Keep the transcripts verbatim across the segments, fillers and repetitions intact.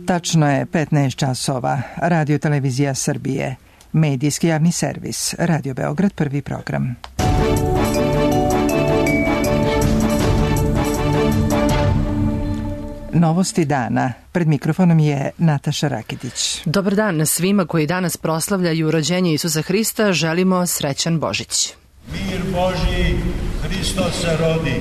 Tačno je petnaest časova. Radio Televizija Srbije. Medijski javni servis. Radio Beograd, prvi program. Novosti dana. Pred mikrofonom je Nataša Rakitić. Dobar dan svima koji danas proslavljaju rođenje Isusa Hrista. Želimo srećan Božić. Mir Božji, Hristos se rodi.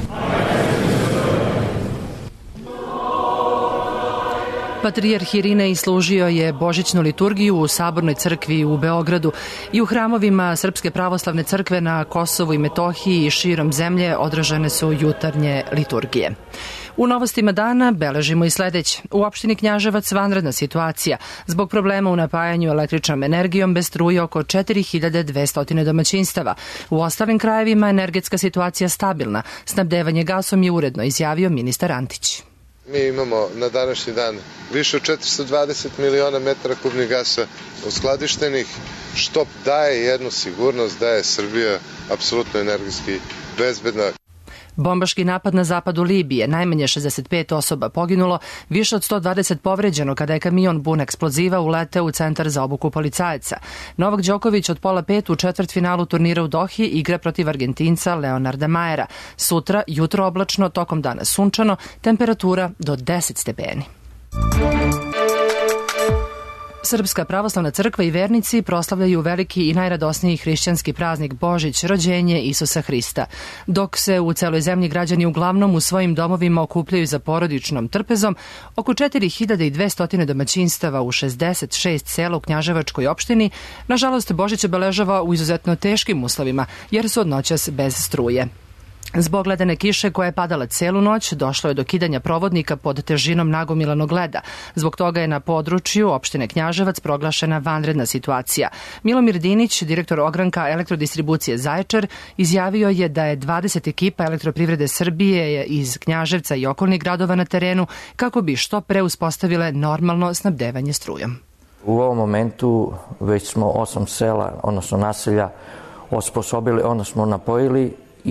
Patrijarh Irinej služio je božićnu liturgiju u Sabornoj crkvi u Beogradu i u hramovima Srpske pravoslavne crkve na Kosovu i Metohiji i širom zemlje održane su jutarnje liturgije. U novostima dana beležimo i sledeće. U opštini Knjaževac vanredna situacija. Zbog problema u napajanju električnom energijom bez struje oko četiri hiljade dvesta domaćinstava. U ostalim krajevima energetska situacija stabilna. Snabdevanje gasom je uredno, izjavio ministar Antić. Mi imamo na današnji dan više od četiristo dvadeset miliona metara kubnih gasa uskladištenih, što daje jednu sigurnost da je Srbija apsolutno energetski bezbedna. Bombaški napad na zapadu Libije, najmanje šezdeset pet osoba poginulo, više od sto dvadeset povređeno kada je kamion pun eksploziva uleteo u centar za obuku policajaca. Novak Đoković od pola pet u četvrtfinalu turnira u Dohi igra protiv Argentinca Leonarda Majera. Sutra, jutro oblačno, tokom dana sunčano, temperatura do deset stepeni. Srpska pravoslavna crkva i vernici proslavljaju veliki i najradosniji hrišćanski praznik Božić, rođenje Isusa Hrista. Dok se u celoj zemlji građani uglavnom u svojim domovima okupljaju za porodičnom trpezom, oko četiri hiljade dvesta domaćinstava u šezdeset šest sela u Knjaževačkoj opštini, nažalost Božić obeležava u izuzetno teškim uslovima, jer su od noćas bez struje. Zbog ledene kiše koja je padala celu noć, došlo je do kidanja provodnika pod težinom nagomilanog leda. Zbog toga je na području opštine Knjaževac proglašena vanredna situacija. Milomir Dinić, direktor ogranka elektrodistribucije Zaječar, izjavio je da je dvadeset ekipa Elektroprivrede Srbije iz Knjaževca i okolnih gradova na terenu kako bi što pre uspostavile normalno snabdevanje strujom. U ovom momentu već smo osam sela, odnosno naselja, osposobili, odnosno napojili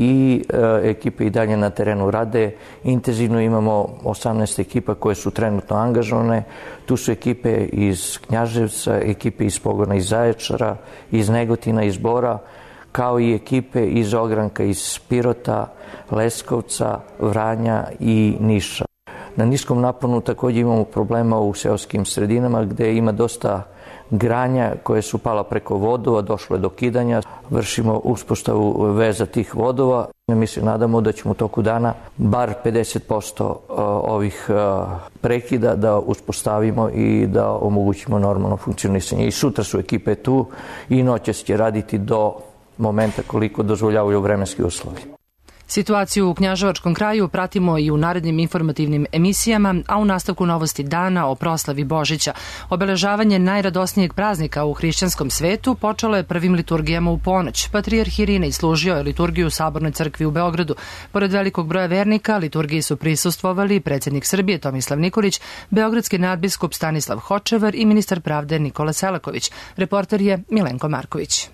i e, ekipe i dalje na terenu rade. Intenzivno imamo osamnaest ekipa koje su trenutno angažovane. Tu su ekipe iz Knjaževca, ekipe iz pogona iz Zaječara, iz Negotina, iz Bora, kao i ekipe iz ogranka iz Pirota, Leskovca, Vranja i Niša. Na niskom naponu također imamo problema u seoskim sredinama gde ima dosta granja koje su pala preko vodova, došlo je do kidanja. Vršimo uspostavu veza tih vodova. Mi se nadamo da ćemo u toku dana bar pedeset posto ovih prekida da uspostavimo i da omogućimo normalno funkcionisanje. I sutra su ekipe tu i noćas će raditi do momenta koliko dozvoljavaju vremenski uslovi. Situaciju u Knjaževačkom kraju pratimo i u narednim informativnim emisijama, a u nastavku novosti dana o proslavi Božića. Obeležavanje najradosnijeg praznika u hrišćanskom svetu počelo je prvim liturgijama u ponoć. Patrijarh Irinej služio je liturgiju u Sabornoj crkvi u Beogradu. Pored velikog broja vernika, liturgiji su prisustvovali predsjednik Srbije Tomislav Nikolić, beogradski nadbiskup Stanislav Hočevar i ministar pravde Nikola Selaković. Reporter je Milenko Marković.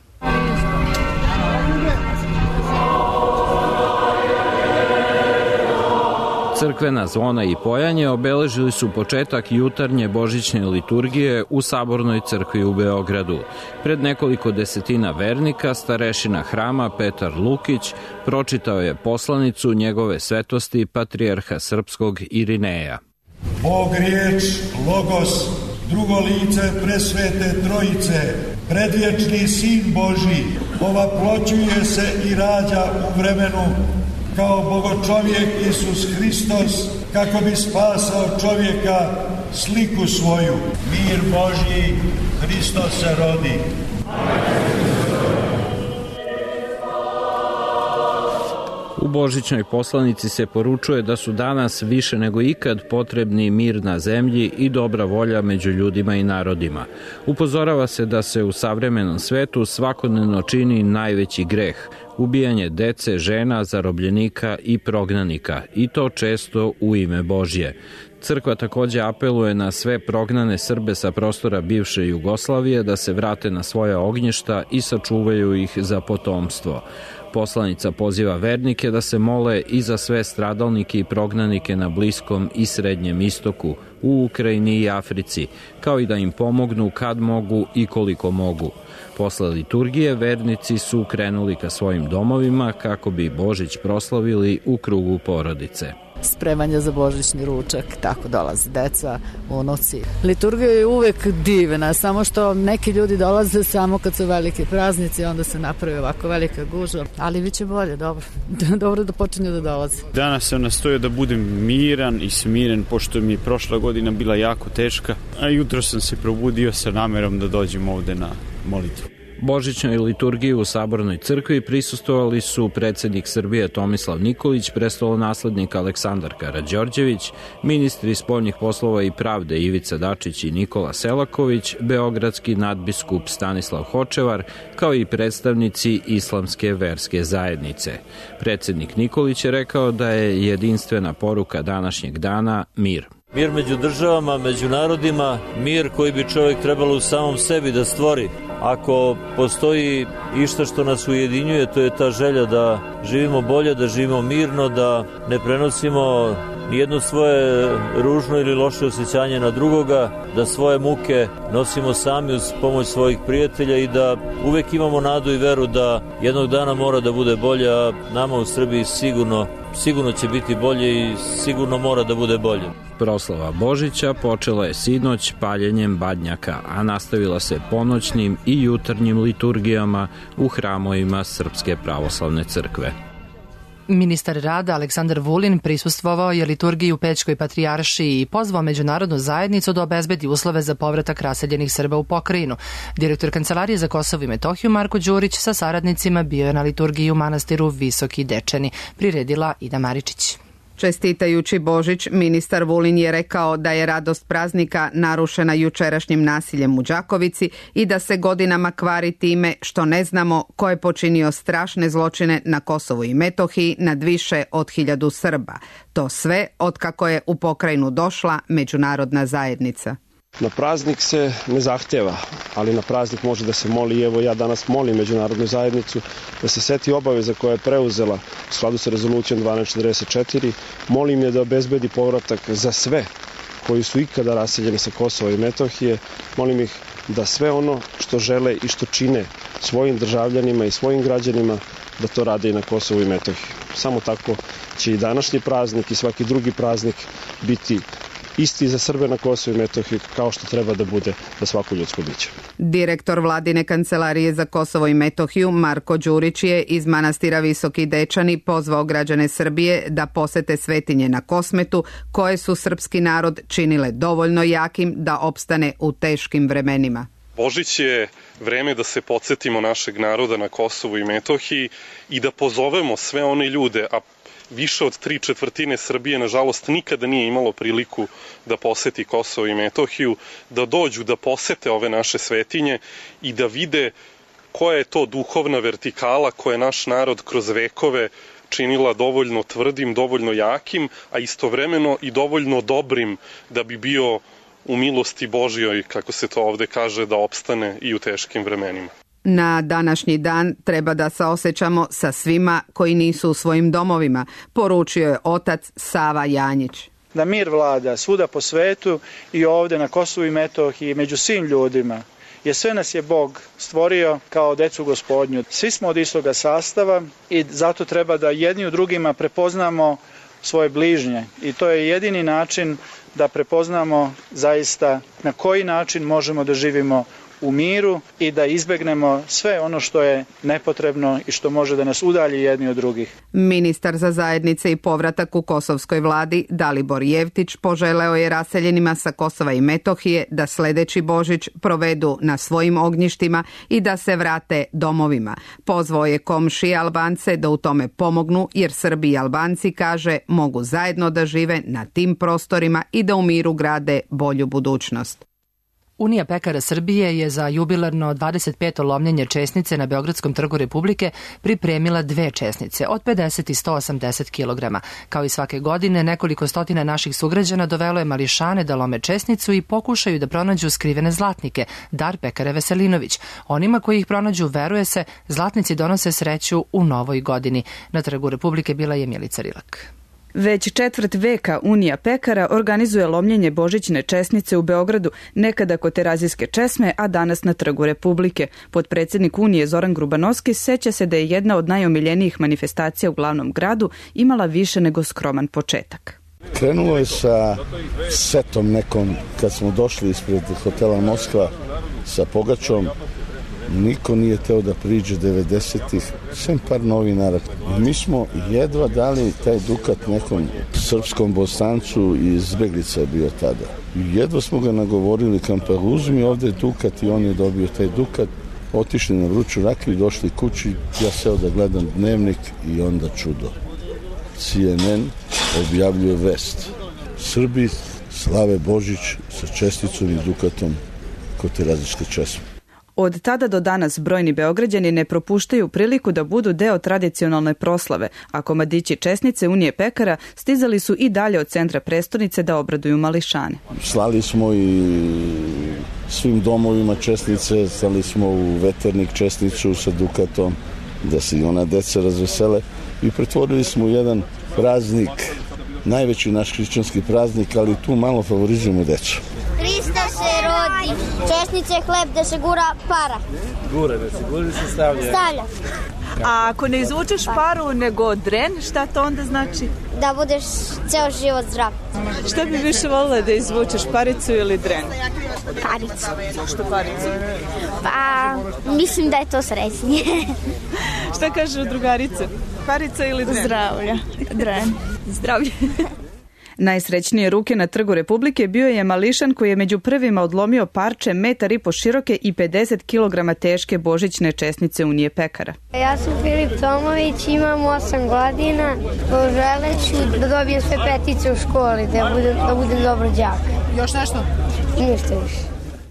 Crkvena zvona i pojanje obeležili su početak jutarnje božićne liturgije u Sabornoj crkvi u Beogradu. Pred nekoliko desetina vernika starešina hrama Petar Lukić pročitao je poslanicu njegove svetosti patrijarha srpskog Irineja. Bog riječ, Logos, drugo lice presvete trojice, predvječni sin Božji, ovaploćuje se i rađa u vremenu kao bogočovjek Isus Hristos, kako bi spasao čovjeka sliku svoju. Mir Božji, Hristos se rodi. U božićnoj poslanici se poručuje da su danas više nego ikad potrebni mir na zemlji i dobra volja među ljudima i narodima. Upozorava se da se u savremenom svetu svakodnevno čini najveći greh, ubijanje dece, žena, zarobljenika i prognanika, i to često u ime Božje. Crkva također apeluje na sve prognane Srbe sa prostora bivše Jugoslavije da se vrate na svoja ognjišta i sačuvaju ih za potomstvo. Poslanica poziva vernike da se mole i za sve stradalnike i prognanike na Bliskom i Srednjem istoku, u Ukrajini i Africi, kao i da im pomognu kad mogu i koliko mogu. Posle liturgije vernici su krenuli ka svojim domovima kako bi Božić proslavili u krugu porodice. Spremanje za božićni ručak, tako dolaze deca, unuci. Liturgija je uvek divna, samo što neki ljudi dolaze samo kad su veliki praznici, onda se napravi ovako velika gužva, ali bit će bolje, dobro. Dobro da počinju da dolaze. Danas sam nastojao da budem miran i smiren, pošto mi je prošla godina bila jako teška, a jutro sam se probudio sa namerom da dođem ovde na molitvu. Božićnoj liturgiji u Sabornoj crkvi prisustvovali su predsednik Srbije Tomislav Nikolić, prestolonaslednik Aleksandar Karađorđević, ministri spoljnih poslova i pravde Ivica Dačić i Nikola Selaković, beogradski nadbiskup Stanislav Hočevar, kao i predstavnici Islamske verske zajednice. Predsednik Nikolić je rekao da je jedinstvena poruka današnjeg dana mir. Mir među državama, među narodima, mir koji bi čovjek trebalo u samom sebi da stvori. Ako postoji išta što nas ujedinjuje, to je ta želja da živimo bolje, da živimo mirno, da ne prenosimo nijedno svoje ružno ili loše osjećanje na drugoga, da svoje muke nosimo sami uz pomoć svojih prijatelja i da uvek imamo nadu i veru da jednog dana mora da bude bolje, a nama u Srbiji sigurno, sigurno će biti bolje i sigurno mora da bude bolje. Proslava Božića počela je sinoć paljenjem badnjaka, a nastavila se ponoćnim i jutarnjim liturgijama u hramovima Srpske pravoslavne crkve. Ministar rada Aleksandar Vulin prisustvovao je liturgiji u Pećkoj patrijaršiji i pozvao međunarodnu zajednicu da obezbedi uslove za povratak raseljenih Srba u pokrajinu. Direktor Kancelarije za Kosovo i Metohiju Marko Đurić sa saradnicima bio je na liturgiji u manastiru Visoki Dečani, priredila Ida Maričić. Čestitajući Božić, ministar Vulin je rekao da je radost praznika narušena jučerašnjim nasiljem u Đakovici i da se godinama kvari time što ne znamo ko je počinio strašne zločine na Kosovu i Metohiji nad više od hiljadu Srba. To sve otkako je u pokrajinu došla međunarodna zajednica. Na praznik se ne zahtjeva, ali na praznik može da se moli. Evo ja danas molim međunarodnu zajednicu da se seti obaveza koja je preuzela u skladu sa rezolucijom dvanaest četrdeset četiri. Molim je da obezbedi povratak za sve koji su ikada raseljeni sa Kosova i Metohije. Molim ih da sve ono što žele i što čine svojim državljanima i svojim građanima da to rade i na Kosovu i Metohiji. Samo tako će i današnji praznik i svaki drugi praznik biti isti za Srbe na Kosovu i Metohiji kao što treba da bude za svako ljudsko biće. Direktor Vladine Kancelarije za Kosovo i Metohiju Marko Đurić je iz manastira Visoki Dečani pozvao građane Srbije da posete svetinje na Kosmetu koje su srpski narod činile dovoljno jakim da opstane u teškim vremenima. Božić je vreme da se podsjetimo našeg naroda na Kosovu i Metohiji i da pozovemo sve one ljude, a više od tri četvrtine Srbije, nažalost, nikada nije imalo priliku da poseti Kosovo i Metohiju, da dođu, da posete ove naše svetinje i da vide koja je to duhovna vertikala koja je naš narod kroz vekove činila dovoljno tvrdim, dovoljno jakim, a istovremeno i dovoljno dobrim da bi bio u milosti Božjoj, kako se to ovde kaže, da opstane i u teškim vremenima. Na današnji dan treba da saosećamo sa svima koji nisu u svojim domovima, poručio je otac Sava Janjić. Da mir vlada svuda po svetu i ovde na Kosovu i Metohiji među svim ljudima. Jer sve nas je Bog stvorio kao decu Gospodnju. Svi smo od istoga sastava i zato treba da jedni u drugima prepoznamo svoje bližnje. I to je jedini način da prepoznamo zaista na koji način možemo da živimo u miru i da izbegnemo sve ono što je nepotrebno i što može da nas udalji jedni od drugih. Ministar za zajednice i povratak u kosovskoj vladi Dalibor Jevtić poželeo je raseljenima sa Kosova i Metohije da sledeći Božić provedu na svojim ognjištima i da se vrate domovima. Pozvao je komšije Albance da u tome pomognu jer Srbi i Albanci, kaže, mogu zajedno da žive na tim prostorima i da u miru grade bolju budućnost. Unija pekara Srbije je za jubilarno dvadeset peto lomljenje česnice na Beogradskom trgu Republike pripremila dve česnice od pedeset i sto osamdeset kilograma. Kao i svake godine, nekoliko stotina naših sugrađana dovelo je mališane da lome česnicu i pokušaju da pronađu skrivene zlatnike, dar pekare Veselinović. Onima koji ih pronađu, veruje se, zlatnici donose sreću u novoj godini. Na trgu Republike bila je Milica Rilak. Već četvrt veka Unija pekara organizuje lomljenje božićne česnice u Beogradu, nekada kod Terazijske česme, a danas na Trgu Republike. Potpredsednik Unije Zoran Grubanovski seća se da je jedna od najomiljenijih manifestacija u glavnom gradu imala više nego skroman početak. Krenulo je sa setom nekom, kad smo došli ispred hotela Moskva sa pogačom. Niko nije teo da priđe devedesetih, sem par novinara. Mi smo jedva dali taj dukat nekom srpskom Bosancu i izbeglica je bio tada. Jedva smo ga nagovorili, kampa, uzmi ovde dukat, i on je dobio taj dukat. Otišli na vruću rakiju, došli kući, ja seo da gledam dnevnik i onda čudo. C N N objavljuje vest. Srbi slave Božić sa česticom i dukatom kod Terazijske česme. Od tada do danas brojni Beograđani ne propuštaju priliku da budu deo tradicionalne proslave, a komadići česnice Unije pekara stizali su i dalje od centra prestonice da obraduju mališane. Slali smo i svim domovima česnice, slali smo u Veternik česnicu sa dukatom, da se i ona deca razvesele, i pretvorili smo u jedan praznik, najveći naš hrišćanski praznik, ali tu malo favorizujemo decu. Hristos se rodi, česnice, hleb da se gura para. Gura, da se gura, se stavlja. Stavlja. A ako ne izvučeš paru nego dren, šta to onda znači? Da budeš ceo život zdrav. Šta bi više volila, da izvučeš, paricu ili dren? Paricu. Zašto paricu? Pa, mislim da je to srećnije. Šta kažu drugarice? Parica ili dren? Zdravlja. Dren. Zdravlje. Najsrećnije ruke na Trgu Republike bio je mališan koji je među prvima odlomio parče metar i po široke i pedeset kilograma teške božićne česnice Unije pekara. Ja sam Filip Tomović, imam osam godina, želeću da dobijem sve petice u školi, da budem, da budem dobro đak. Još nešto? I ništa više.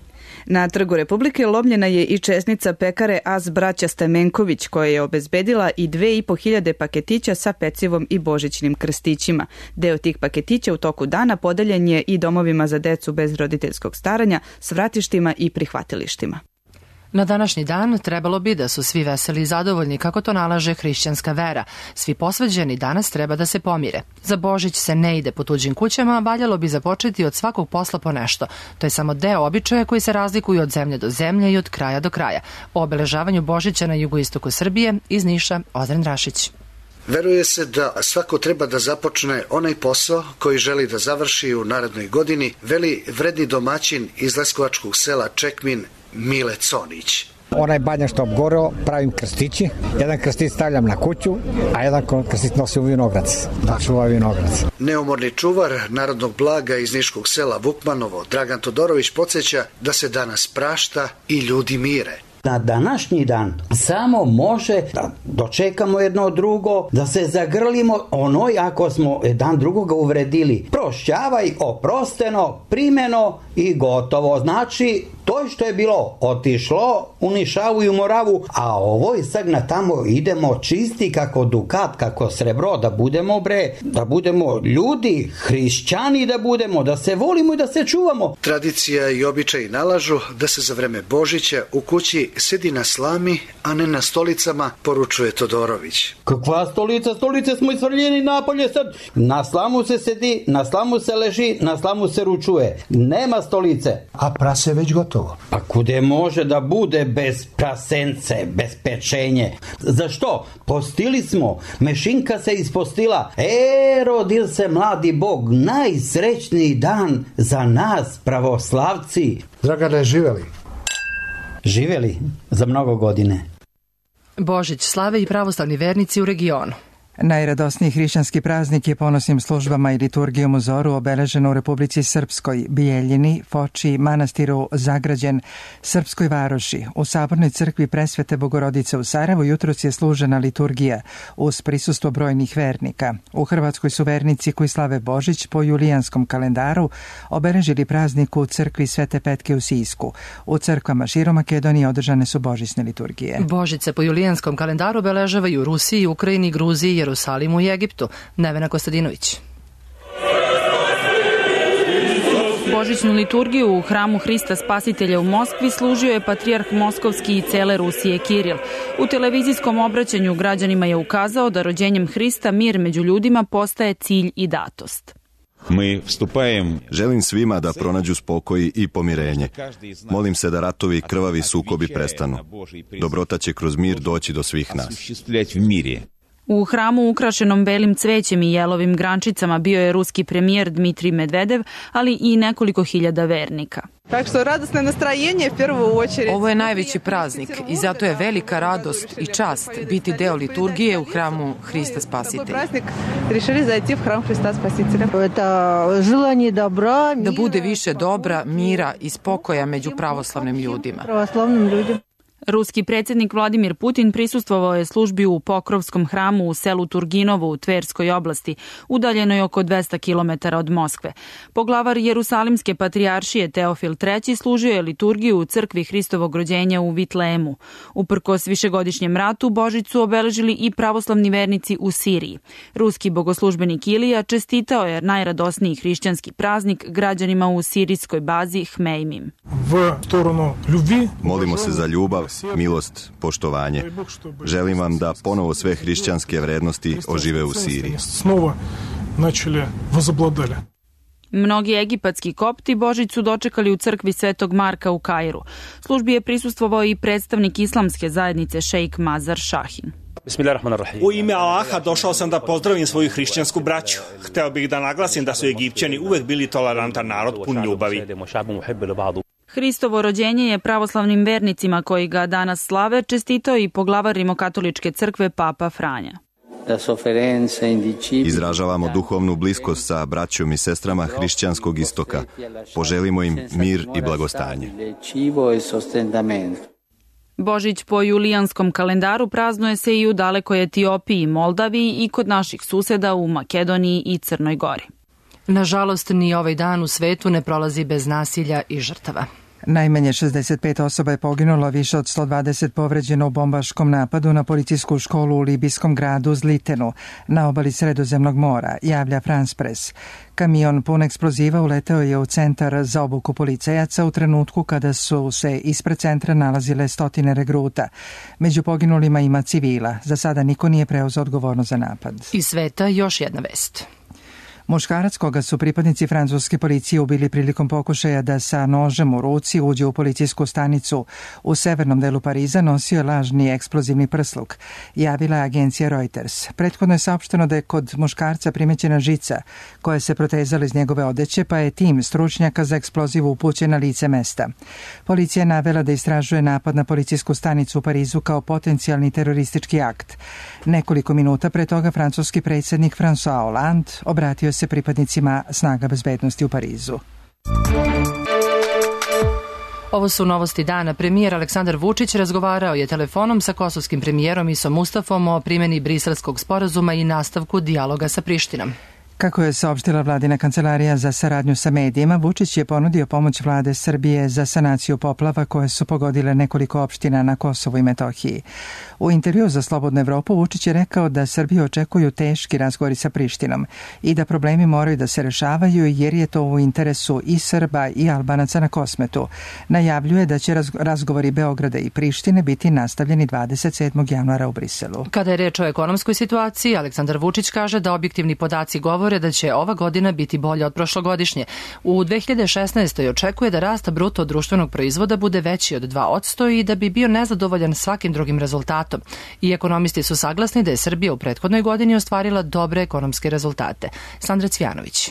Na Trgu Republike lomljena je i česnica pekare Az braća Stamenković, koja je obezbedila i dve i po hiljade paketića sa pecivom i božićnim krstićima. Deo tih paketića u toku dana podeljen je i domovima za decu bez roditeljskog staranja, svratištima i prihvatilištima. Na današnji dan trebalo bi da su svi veseli i zadovoljni kako to nalaže hrišćanska vera. Svi posveđeni danas treba da se pomire. Za Božić se ne ide po tuđim kućama, valjalo bi započeti od svakog posla po nešto. To je samo deo običaja koji se razlikuju od zemlje do zemlje i od kraja do kraja. O obeležavanju Božića na jugoistoku Srbije iz Niša Ozren Rašić. Veruje se da svako treba da započne onaj posao koji želi da završi u narednoj godini, veli vredni domaćin iz leskovačkog sela Čekmin Mile Conić. Onaj badnjak što obgoreo, pravim krstići. Jedan krstić stavljam na kuću, a jedan krstić nosim u vinograc. Da čuva vinograc. Neumorni čuvar narodnog blaga iz niškog sela Vukmanovo, Dragan Todorović, podsjeća da se danas prašta i ljudi mire. Na današnji dan samo može da dočekamo jedno drugo, da se zagrlimo onoj ako smo jedan drugoga uvredili. Prošćavaj, oprosteno, primeno i gotovo. Znači, to što je bilo otišlo u Nišavu i u Moravu, a ovoj sad na tamo idemo čisti kako dukat, kako srebro, da budemo bre, da budemo ljudi, hrišćani da budemo, da se volimo i da se čuvamo. Tradicija i običaj nalažu da se za vreme Božića u kući sedi na slami, a ne na stolicama, poručuje Todorović. Kakva stolica? Stolice smo isvrljeni napolje sad. Na slamu se sedi, na slamu se leži, na slamu se ručuje. Nema stolice. A prase već gotovo. Pa kude može da bude bez prasence, bez pečenje? Zašto? Postili smo. Mešinka se ispostila. E, rodil se mladi Bog. Najsrećniji dan za nas, pravoslavci. Dragane, živeli. Živeli za mnogo godine. Božić slave i pravoslavni vernici u regionu. Najradosniji hrišćanski praznik je ponosnim službama i liturgijom u zoru obeležen u Republici Srpskoj, Bijeljini, Foči, manastiru Zagrađen, Srpskoj Varoši. U Sabornoj crkvi Presvete Bogorodice u Sarajevu jutros je služena liturgija uz prisustvo brojnih vernika. U Hrvatskoj su vernici koji slave Božić po julijanskom kalendaru obeležili praznik u crkvi Svete Petke u Sisku. U crkvama širom Makedonije održane su božićne liturgije. Božić se po julijanskom kalendaru obeležavaju u Rusiji, Ukrajini, Gruziji, Jerusalimu i Egiptu. Nevena Kostadinović. Božićnu liturgiju u hramu Hrista Spasitelja u Moskvi služio je patrijarh Moskovski i cele Rusije Kiril. U televizijskom obraćanju građanima je ukazao da rođenjem Hrista mir među ljudima postaje cilj i datost. Želim svima da pronađu spokoj i pomirenje. Molim se da ratovi i krvavi sukobi prestanu. Dobrota će kroz mir doći do svih nas. U hramu ukrašenom belim cvećem i jelovim grančicama bio je ruski premijer Dmitrij Medvedev, ali i nekoliko hiljada vernika. Ovo je najveći praznik i zato je velika radost i čast biti deo liturgije u hramu Hrista Spasitelja. Da bude više dobra, mira i spokoja među pravoslavnim ljudima. Ruski predsjednik Vladimir Putin prisustvovao je službi u Pokrovskom hramu u selu Turginovo u Tverskoj oblasti, udaljenoj oko dvesta kilometara od Moskve. Poglavar Jerusalimske patrijaršije Teofil treći služio je liturgiju u crkvi Hristovog rođenja u Vitlemu. Uprkos višegodišnjem ratu, Božić su obeležili i pravoslavni vernici u Siriji. Ruski bogoslužbenik Ilija čestitao je najradosniji hrišćanski praznik građanima u sirijskoj bazi Hmejmim. Molimo se za ljubav, milost, poštovanje. Želim vam da ponovo sve hrišćanske vrednosti ožive u Siriji. Mnogi egipatski kopti Božić su dočekali u crkvi Svetog Marka u Kairu. Službi je prisustvovao i predstavnik islamske zajednice šejk Mazar Šahin. U ime Allaha došao sam da pozdravim svoju hrišćansku braću. Hteo bih da naglasim da su Egipćani uvek bili tolerantan narod pun ljubavi. Hristovo rođenje je pravoslavnim vernicima koji ga danas slave čestitao i poglavar Rimokatoličke crkve Papa Franja. Izražavamo duhovnu bliskost sa braćom i sestrama hrišćanskog istoka. Poželimo im mir i blagostanje. Božić po julijanskom kalendaru praznuje se i u dalekoj Etiopiji, Moldaviji i kod naših suseda u Makedoniji i Crnoj Gori. Nažalost, ni ovaj dan u svetu ne prolazi bez nasilja i žrtava. Najmanje šezdeset pet osoba je poginulo, više od sto dvadeset povređeno u bombaškom napadu na policijsku školu u libijskom gradu Zlitenu, na obali Sredozemnog mora, javlja France Press. Kamion pun eksploziva uleteo je u centar za obuku policajaca u trenutku kada su se ispred centra nalazile stotine regruta. Među poginulima ima civila. Za sada niko nije preuzeo odgovornost za napad. Iz sveta još jedna vest. Muškarac koga su pripadnici francuske policije ubili prilikom pokušaja da sa nožem u ruci uđe u policijsku stanicu u severnom delu Pariza nosio je lažni eksplozivni prsluk, javila je agencija Reuters. Prethodno je saopšteno da je kod muškarca primećena žica koja se protezala iz njegove odeće, pa je tim stručnjaka za eksplozivu upućen na lice mesta. Policija je navela da istražuje napad na policijsku stanicu u Parizu kao potencijalni teroristički akt. Nekoliko minuta pre toga francuski predsjednik François Hollande obratio se pripadnicima snaga bezbednosti u Parizu. Ovo su novosti dana. Premijer Aleksandar Vučić razgovarao je telefonom sa kosovskim premijerom Isom Mustafom o primjeni Briselskog sporazuma i nastavku dijaloga sa Prištinom. Kako je saopštila vladina kancelarija za saradnju sa medijima, Vučić je ponudio pomoć vlade Srbije za sanaciju poplava koje su pogodile nekoliko opština na Kosovu i Metohiji. U intervju za Slobodnu Evropu Vučić je rekao da Srbiju očekuju teški razgovori sa Prištinom i da problemi moraju da se rešavaju jer je to u interesu i Srba i Albanaca na Kosmetu. Najavljuje da će razgovori Beograda i Prištine biti nastavljeni dvadeset sedmog januara u Briselu. Kada je reč o ekonomskoj situaciji, Aleksandar Vučić kaže da objektivni podaci govore da će ova godina biti bolja od prošlogodišnje. U dve hiljade šesnaestoj očekuje da rast bruto društvenog proizvoda bude veći od dva posto i da bi bio nezadovoljan svakim drugim rezultatom. I ekonomisti su saglasni da je Srbija u prethodnoj godini ostvarila dobre ekonomske rezultate. Sandra Cvjanović.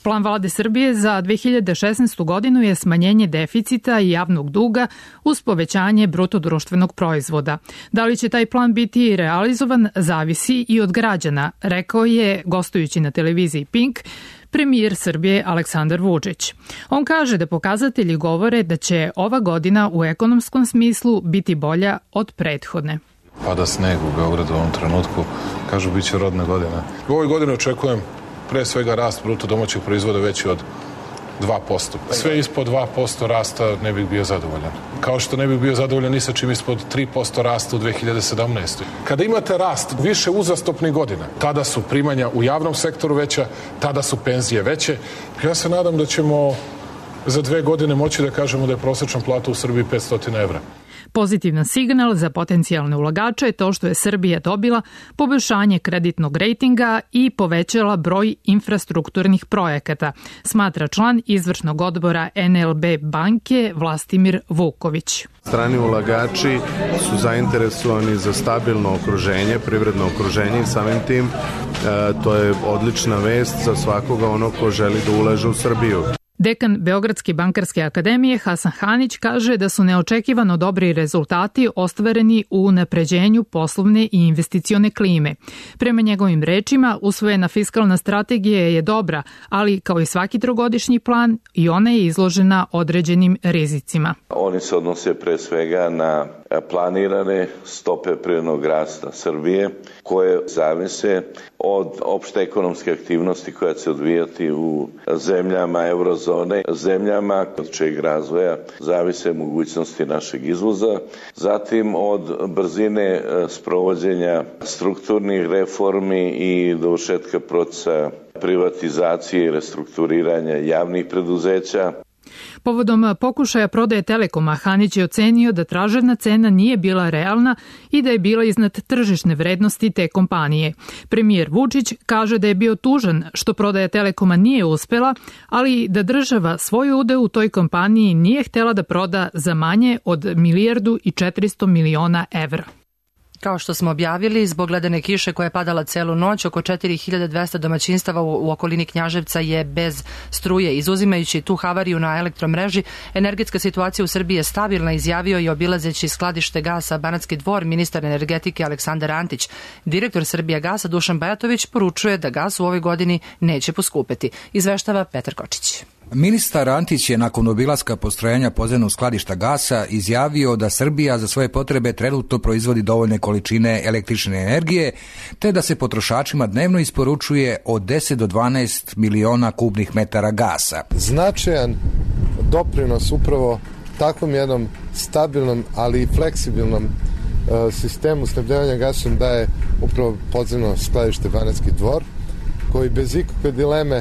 Plan vlade Srbije za dve hiljade šesnaestu. godinu je smanjenje deficita i javnog duga uz povećanje bruto društvenog proizvoda. Da li će taj plan biti realizovan zavisi i od građana, rekao je, gostujući na televiziji Pink, premijer Srbije Aleksandar Vučić. On kaže da pokazatelji govore da će ova godina u ekonomskom smislu biti bolja od prethodne. Pada sneg u Beogradu u ovom trenutku, kažu bit će rodna godina. U ovoj godini očekujem pre svega rast bruto domaćeg proizvoda veći od dva posto. Sve ispod dva posto rasta ne bih bio zadovoljan. Kao što ne bih bio zadovoljan ni sa čim ispod tri posto rasta u dve hiljade sedamnaestoj. Kada imate rast više uzastopnih godina, tada su primanja u javnom sektoru veća, tada su penzije veće. Ja se nadam da ćemo za dve godine moći da kažemo da je prosečna plata u Srbiji petsto evra. Pozitivan signal za potencijalne ulagače je to što je Srbija dobila poboljšanje kreditnog rejtinga i povećala broj infrastrukturnih projekata, smatra član izvršnog odbora en el be banke Vlastimir Vuković. Strani ulagači su zainteresovani za stabilno okruženje, privredno okruženje i samim tim e, to je odlična vest za svakoga onog ko želi da ulaže u Srbiju. Dekan Beogradske bankarske akademije Hasan Hanić kaže da su neočekivano dobri rezultati ostvareni u unapređenju poslovne i investicione klime. Prema njegovim rečima, usvojena fiskalna strategija je dobra, ali kao i svaki trogodišnji plan, i ona je izložena određenim rizicima. Oni se odnose pre svega na planirane stope privrednog rasta Srbije, koje zavise od opšte ekonomske aktivnosti koja će se odvijati u zemljama eurozone, zemljama od čeg razvoja zavise mogućnosti našeg izvoza, zatim od brzine sprovođenja strukturnih reformi i dovršetka procesa privatizacije i restrukturiranja javnih preduzeća. Povodom pokušaja prodaje Telekoma, Hanić je ocenio da tražena cena nije bila realna i da je bila iznad tržišne vrednosti te kompanije. Premijer Vučić kaže da je bio tužan što prodaja Telekoma nije uspela, ali da država svoj udeo u toj kompaniji nije htela da proda za manje od milijardu i četiristo miliona evra. Kao što smo objavili, zbog ledene kiše koja je padala celu noć, oko četiri hiljade dvesta domaćinstava u, u okolini Knjaževca je bez struje. Izuzimajući tu havariju na elektromreži, energetska situacija u Srbiji je stabilna, izjavio je obilazeći skladište gasa Banatski Dvor ministar energetike Aleksandar Antić. Direktor Srbija gasa Dušan Bajatović poručuje da gas u ovoj godini neće poskupeti. Izveštava Petar Kočić. Ministar Antić je nakon obilaska postrojenja podzemnog skladišta gasa izjavio da Srbija za svoje potrebe trenutno proizvodi dovoljne količine električne energije, te da se potrošačima dnevno isporučuje od deset do dvanaest miliona kubnih metara gasa. Značajan doprinos upravo takvom jednom stabilnom, ali i fleksibilnom uh, sistemu snabdevanja gasom daje upravo podzemno skladište Banatski Dvor, koji bez ikakve dileme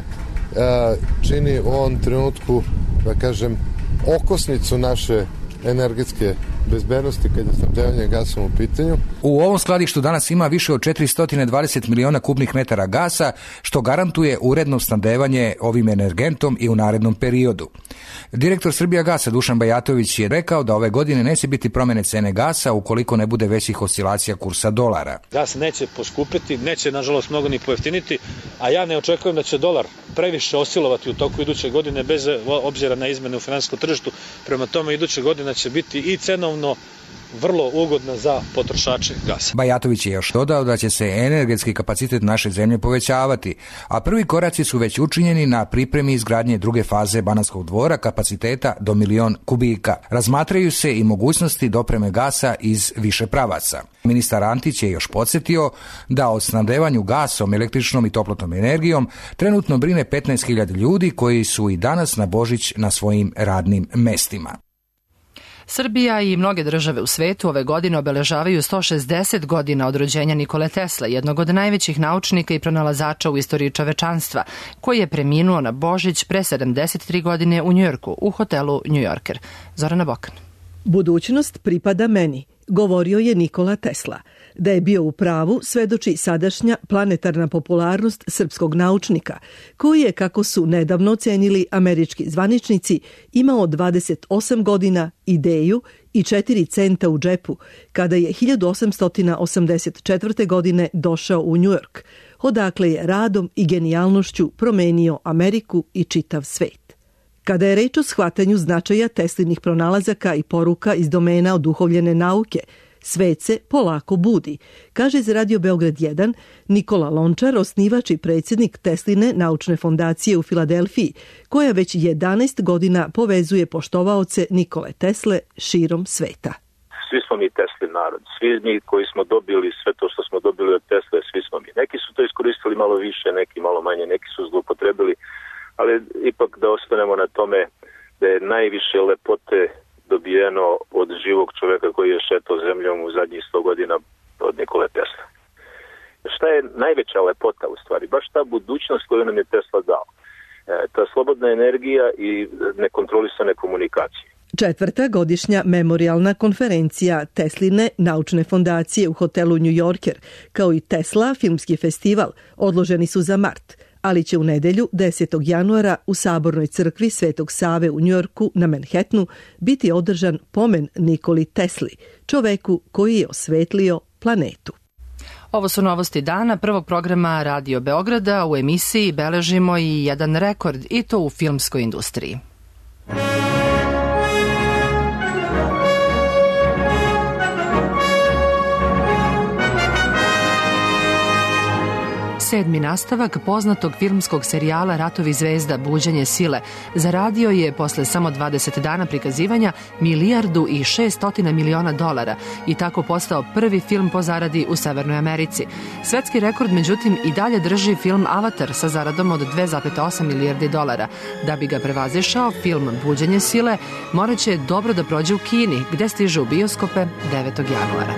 čini u ovom trenutku, da kažem, okosnicu naše energetske bezbednosti kada je snabdevanje gasom u pitanju. U ovom skladištu danas ima više od četiristo dvadeset miliona kubnih metara gasa, što garantuje uredno snabdevanje ovim energentom i u narednom periodu. Direktor Srbija gasa Dušan Bajatović je rekao da ove godine neće biti promene cene gasa ukoliko ne bude većih oscilacija kursa dolara. Gas neće poskupiti, neće nažalost mnogo ni pojeftiniti, a ja ne očekujem da će dolar previše oscilovati u toku iduće godine bez obzira na izmene u finansijskom tržištu. Prema tome iduće godine će biti i cenovno vrlo ugodna za potrošače gasa. Bajatović je još dodao da će se energetski kapacitet naše zemlje povećavati, a prvi koraci su već učinjeni na pripremi izgradnje druge faze Banatskog Dvora kapaciteta do milion kubika. Razmatraju se i mogućnosti dopreme gasa iz više pravaca. Ministar Antić je još podsjetio da o snabdevanju gasom, električnom i toplotnom energijom trenutno brine petnaest hiljada ljudi koji su i danas na Božić na svojim radnim mestima. Srbija i mnoge države u svetu ove godine obeležavaju sto šezdeset godina od rođenja Nikole Tesle, jednog od najvećih naučnika i pronalazača u istoriji čovečanstva, koji je preminuo na Božić pre sedamdeset tri godine u Njujorku, u hotelu New Yorker. Zorana Bokan. Budućnost pripada meni, govorio je Nikola Tesla. Da je bio u pravu svedoči sadašnja planetarna popularnost srpskog naučnika, koji je, kako su nedavno ocenili američki zvaničnici, imao dvadeset osam godina, ideju i četiri centa u džepu, kada je hiljadu osamsto osamdeset četvrte. godine došao u Njujork, odakle je radom i genijalnošću promenio Ameriku i čitav svet. Kada je reč o shvatanju značaja Teslinih pronalazaka i poruka iz domena oduhovljene nauke, svet se polako budi, kaže za Radio Beograd jedan Nikola Lončar, osnivač i predsjednik Tesline naučne fondacije u Filadelfiji, koja već jedanaest godina povezuje poštovaoce Nikole Tesle širom sveta. Svi smo mi Teslin narod, svi mi koji smo dobili sve to što smo dobili od Tesle, svi smo mi. Neki su to iskoristili malo više, neki malo manje, neki su zloupotrebili, ali ipak da ostanemo na tome da je najviše lepote dobijeno od živog čoveka koji je šetao zemljom u zadnjih sto godina od Nikole Tesla. Šta je najveća lepota u stvari? Baš ta budućnost koju nam je Tesla dao. E, ta slobodna energija i nekontrolisane komunikacije. Četvrta godišnja memorialna konferencija Tesline naučne fondacije u hotelu New Yorker, kao i Tesla filmski festival, odloženi su za mart, ali će u nedelju desetog januara u Sabornoj crkvi Svetog Save u Njujorku na Manhattanu biti održan pomen Nikoli Tesli, čoveku koji je osvetlio planetu. Ovo su novosti dana prvog programa Radio Beograda. U emisiji beležimo i jedan rekord, i to u filmskoj industriji. Sedmi nastavak poznatog filmskog serijala Ratovi zvezda, buđenje sile zaradio je posle samo dvadeset dana prikazivanja milijardu i šeststotina miliona dolara i tako postao prvi film po zaradi u Severnoj Americi. Svetski rekord međutim i dalje drži film Avatar sa zaradom od dve zarez osam milijardi dolara. Da bi ga prevazišao, film Buđenje sile morat će dobro da prođe u Kini, gde stiže u bioskope devetog januara.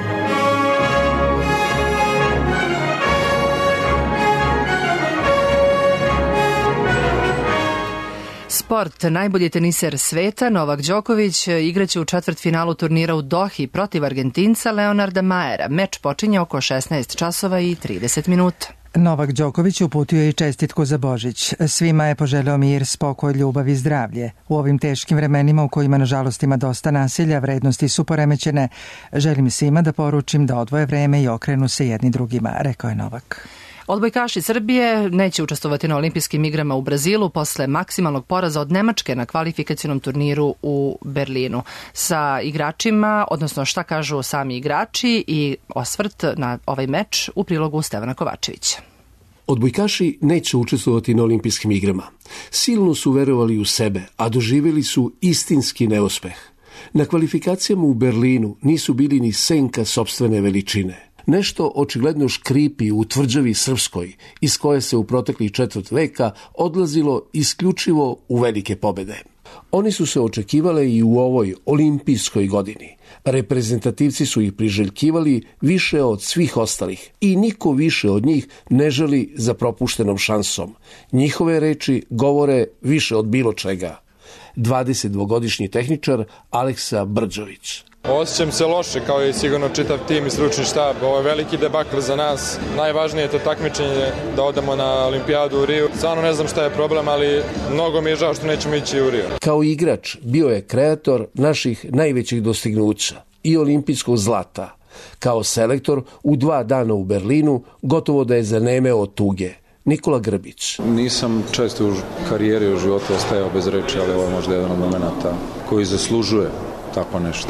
Sport. Najbolji teniser sveta Novak Đoković igraće u četvrtfinalu turnira u Dohi protiv Argentinca Leonarda Mayera. Meč počinje oko šesnaest časova i trideset minuta. Novak Đoković uputio je i čestitku za Božić. Svima je poželeo mir, spokoj, ljubav i zdravlje. U ovim teškim vremenima u kojima nažalost ima dosta nasilja, vrednosti su poremećene. Želim svima da poručim da odvoje vreme i okrenu se jedni drugima, rekao je Novak. Odbojkaši Srbije neće učestvovati na olimpijskim igrama u Brazilu posle maksimalnog poraza od Nemačke na kvalifikacionom turniru u Berlinu. Sa igračima, odnosno šta kažu sami igrači i osvrt na ovaj meč u prilogu Stevana Kovačevića. Odbojkaši neće učestvovati na olimpijskim igrama. Silno su verovali u sebe, a doživjeli su istinski neuspeh. Na kvalifikacijama u Berlinu nisu bili ni senka sopstvene veličine. Nešto očigledno škripi u tvrđavi srpskoj, iz koje se u proteklih četvrt veka odlazilo isključivo u velike pobede. Oni su se očekivale i u ovoj olimpijskoj godini. Reprezentativci su ih priželjkivali više od svih ostalih i niko više od njih ne želi za propuštenom šansom. Njihove reči govore više od bilo čega. dvadesetdvogodišnji tehničar Aleksa Brđović. Osjećam se loše, kao i sigurno čitav tim i stručni štab. Ovo je veliki debakl za nas. Najvažnije je to takmičenje da odemo na olimpijadu u Riju. Stvarno ne znam šta je problem, ali mnogo mi je žao što nećemo ići u Rio. Kao igrač bio je kreator naših najvećih dostignuća i olimpijskog zlata. Kao selektor u dva dana u Berlinu gotovo da je zanemeo od tuge. Nikola Grbić. Nisam često u karijeri u životu ostajao bez reči, ali ovo je možda jedan od momenta koji zaslužuje tako nešto.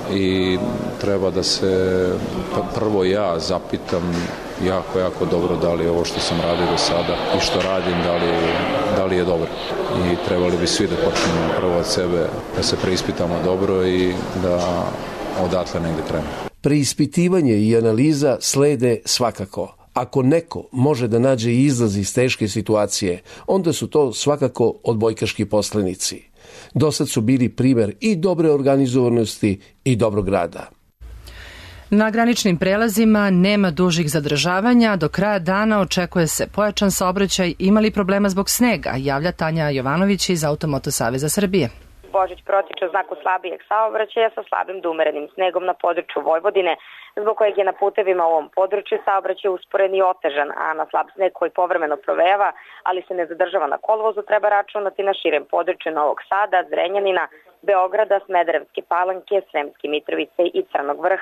I treba da se prvo ja zapitam jako, jako dobro da li ovo što sam radio do sada i što radim, da li, da li je dobro. I trebali bi svi da počnemo prvo od sebe, da se preispitamo dobro i da odatle negde krenemo. Preispitivanje i analiza slede svakako. Ako neko može da nađe izlaz iz teške situacije, onda su to svakako odbojkaški poslenici. Dosad su bili primer i dobre organizovanosti i dobrog rada. Na graničnim prelazima nema dužih zadržavanja. Do kraja dana očekuje se pojačan saobraćaj. Ima li problema zbog snega? Javlja Tanja Jovanović iz Automoto Saveza Srbije. Božić protiče u znaku slabijeg saobraćaja sa slabim do umerenim snegom na području Vojvodine, zbog kojeg je na putevima u ovom području saobraćaj usporen i otežan, a na slab sneg koji povremeno provejava, ali se ne zadržava na kolovozu, treba računati na širem području Novog Sada, Zrenjanina, Beograda, Smederevske Palanke, Sremske Mitrovice i Crnog Vrha.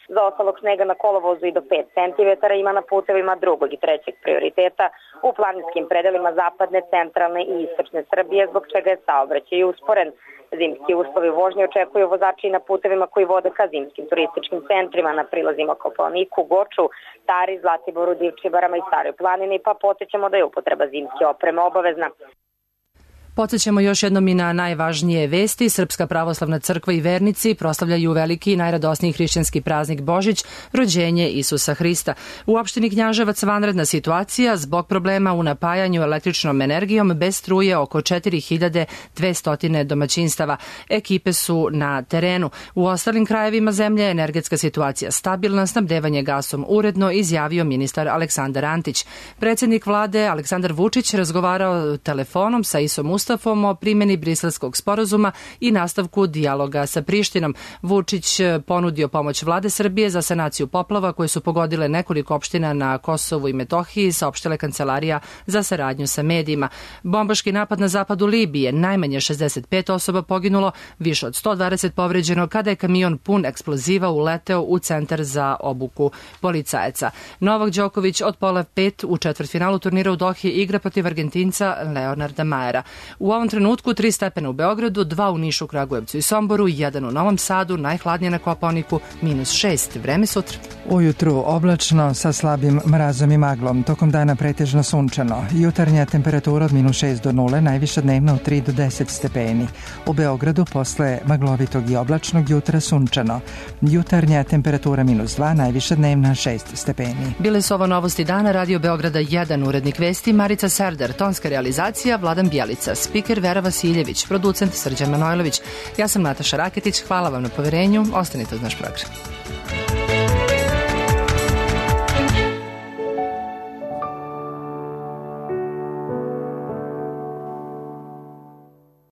Za ostalog snega na kolovozu i do pet centimetara ima na putevima drugog i trećeg prioriteta u planinskim predelima zapadne, centralne i istočne Srbije, zbog čega je saobraćaj usporen. Zimski uslovi vožnje očekuju vozači na putevima koji vode ka zimskim turističkim centrima na prilazima Kopaoniku, Goču, Tari, Zlatiboru, Divčibarama i Staroj planini, pa podsjećamo da je upotreba zimske opreme obavezna. Podsjećamo još jednom i na najvažnije vesti. Srpska pravoslavna crkva i vernici proslavljaju veliki i najradosniji hrišćanski praznik Božić, rođenje Isusa Hrista. U opštini Knjaževac vanredna situacija zbog problema u napajanju električnom energijom bez struje oko četiri hiljade dvesta domaćinstava. Ekipe su na terenu. U ostalim krajevima zemlje energetska situacija stabilna, snabdevanje gasom uredno, izjavio ministar Aleksandar Antić. Predsjednik vlade Aleksandar Vučić razgovarao telefonom sa Isom Mustafom o primjeni Briselskog sporazuma i nastavku dijaloga sa Prištinom. Vučić ponudio pomoć vlade Srbije za sanaciju poplava koje su pogodile nekoliko opština na Kosovu i Metohiji, saopštila Kancelarija za saradnju sa medijima. Bombaški napad na zapadu Libije, najmanje šezdeset pet osoba poginulo, više od sto dvadeset povređeno kada je kamion pun eksploziva uleteo u centar za obuku policajaca. Novak Đoković od pola pet u četvrtfinalu turnira u Dohi igra protiv Argentinca Leonarda Majera. U ovom trenutku tri stepena u Beogradu, dva u Nišu, Kragujevcu i Somboru, jedan u Novom Sadu, najhladnije na Kopaoniku, minus šest. Vreme sutra. Ujutru oblačno sa slabim mrazom i maglom, tokom dana pretežno sunčano. Jutarnja temperatura od minus šest do nule, najviša dnevna od tri do deset stepeni. U Beogradu posle maglovitog i oblačnog jutra sunčano. Jutarnja temperatura minus dva, najviša dnevna šest stepeni. Bile su ovo novosti dana, Radio Beograda jedan, urednik vesti Marica Serdar, tonska realizacija Vladan Bjelica, spiker Vera Vasiljević, producent Srđan Manojlović. Ja sam Nataša Raketić, hvala vam na poverenju, ostanite uz naš program.